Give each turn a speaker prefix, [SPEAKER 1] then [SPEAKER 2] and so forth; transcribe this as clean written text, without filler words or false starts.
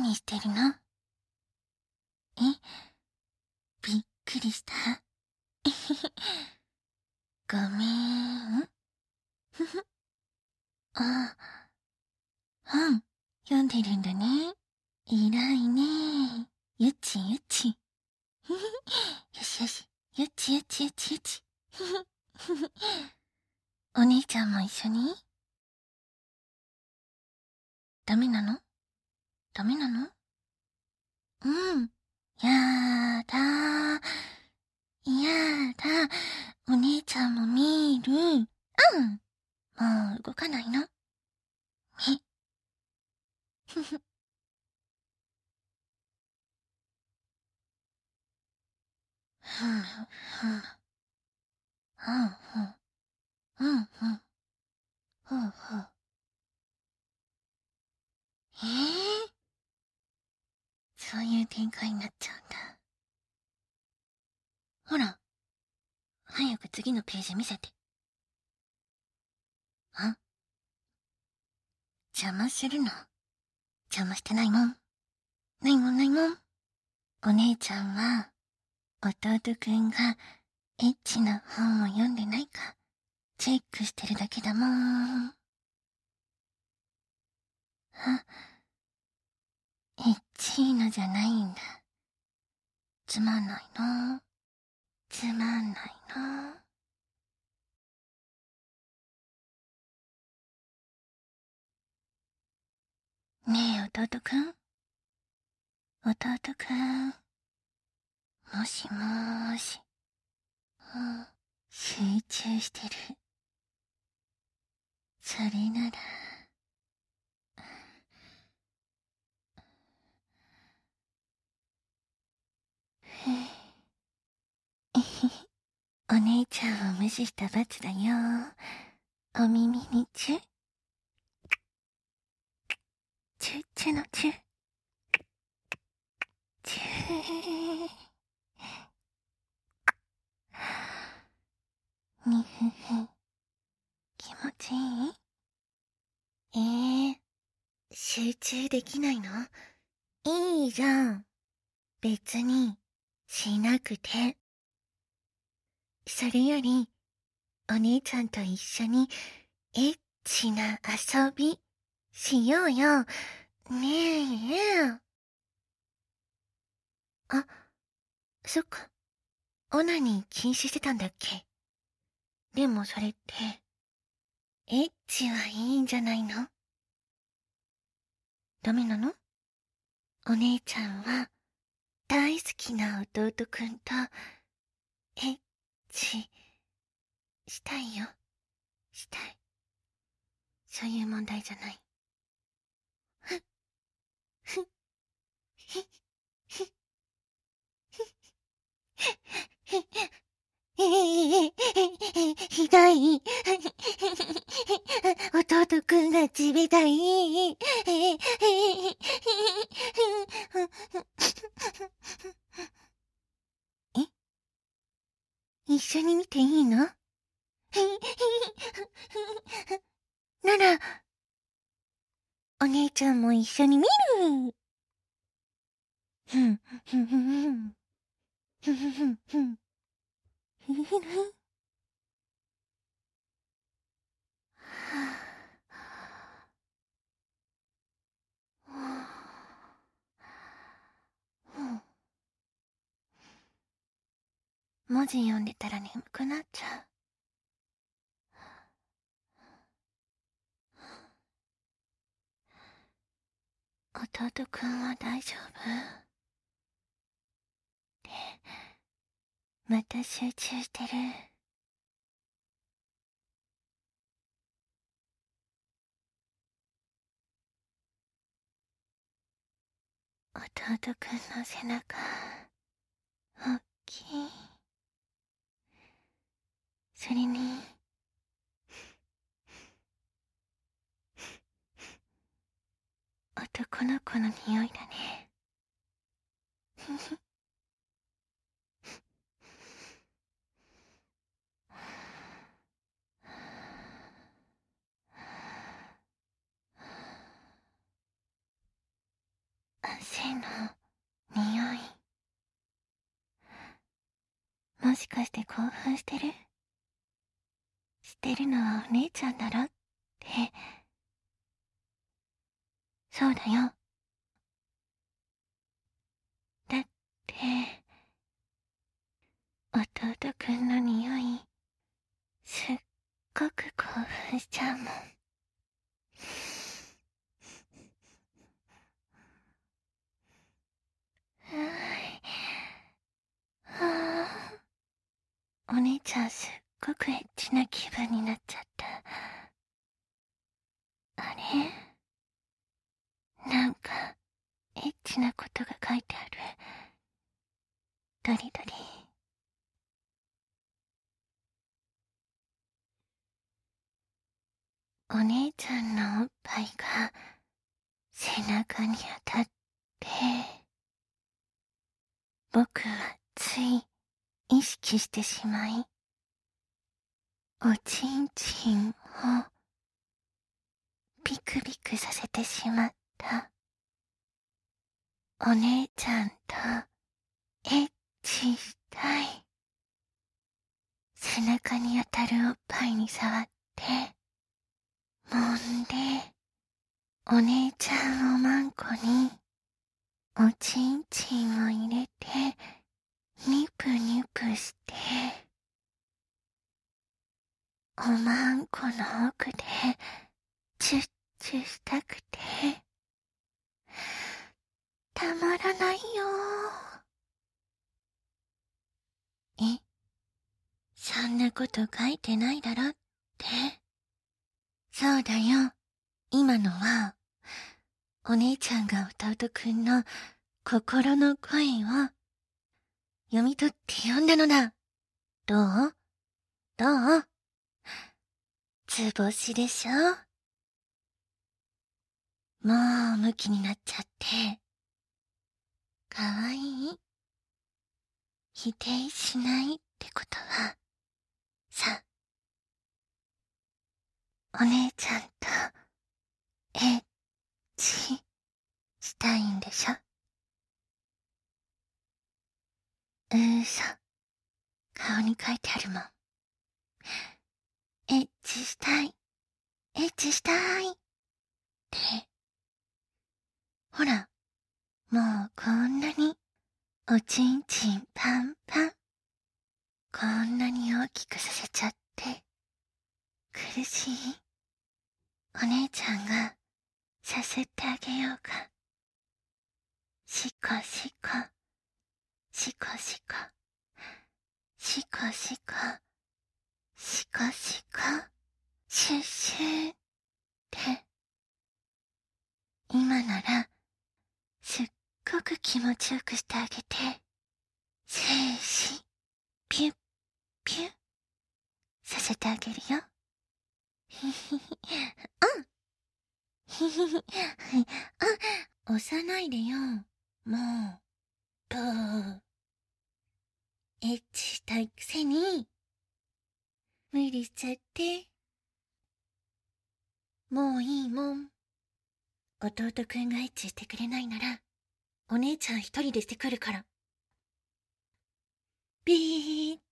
[SPEAKER 1] 何してるの？びっくりした。ごめん。ふふ。あ、本、読んでるんだね。偉いね。ゆちゆち。よしよし。ゆちゆちゆちゆち。お姉ちゃんも一緒に？ダメなの？ダメなの？うん。やだ。やだ。お姉ちゃんも見る。うん。もう動かないの？ふふ。ふんふん。ふんふん。ふんふん。ふんふん。そういう展開になっちゃうんだ。ほら、早く次のページ見せて。邪魔するの？邪魔してないもん。ないもんないもん。お姉ちゃんは、弟くんがエッチな本を読んでないか、チェックしてるだけだもん。エッチーのじゃないんだ。つまんないの。つまんないの。ねえ、弟くん。弟くん。もしもーし。集中してる。それなら。お姉ちゃんを無視した罰だよ。お耳にチュ。チュッチュのチュ。チュー。にふふ。気持ちいい？集中できないの？いいじゃん。別に、しなくて。それより、お姉ちゃんと一緒に、エッチな遊び、しようよ。ねえ。あ、そっか。オナニー禁止してたんだっけ？でもそれって、エッチはいいんじゃないの？ダメなの？お姉ちゃんは、大好きな弟くんと、エッチ、したいよ。したい。そういう問題じゃない。ふっ、ふっ、ひっ、ひっ、ひっ、ひどい。弟くんが冷たい。え？一緒に見ていいの？なら、お姉ちゃんも一緒に見る。ふん、ふんふんふん。ふんふんふんふん。ふんふんふん。文字読んでたら眠くなっちゃう。弟くんは大丈夫？で、また集中してる。弟くんの背中、おっきい。それに、男の子の匂いだね。ふふ。 汗の匂い。もしかして興奮してる？してるのはお姉ちゃんだろって。そうだよ。だって、弟くんの匂い、すっごく興奮しちゃうもん。はあ、お姉ちゃんすっごくエッチな気分になっちゃった。あれ？なんか、エッチなことが書いてある。どりどり。お姉ちゃんのおっぱいが背中に当たって、僕はつい意識してしまい、おちんちんをビクビクさせてしまった。お姉ちゃんとエッチしたい。背中に当たるおっぱいに触って、揉んで、お姉ちゃんおまんこに、おちんちんを入れて、ニプニプして、おまんこの奥で、チュッチュしたくて、たまらないよ。え、そんなこと書いてないだろって。そうだよ。今のは、お姉ちゃんが弟くんの心の声を読み取って読んだのだ。どう？どう？図星でしょ？もうムキになっちゃって。かわいい？否定しないってことは、さ、お姉ちゃんと、エッチしたいんでしょ？嘘。顔に書いてあるもん。エッチしたい。エッチしたい。って。ほら、もうこんなに、おちんちんパンパン。こんなに大きくさせちゃって、苦しい？お姉ちゃんが、させてあげようか。しこしこ、しこしこ、しこしこ、しこしこ、シュッシューって。今なら、すっごく気持ちよくしてあげて、シューシ、ピュッ、ピュッ、させてあげるよ。ひひひ、うん。ひひひ、押さないでよ。もう、ブー。エッチしたいくせに、無理しちゃって。もういいもん。弟くんがエッチしてくれないなら、お姉ちゃん一人でしてくるから。ビー。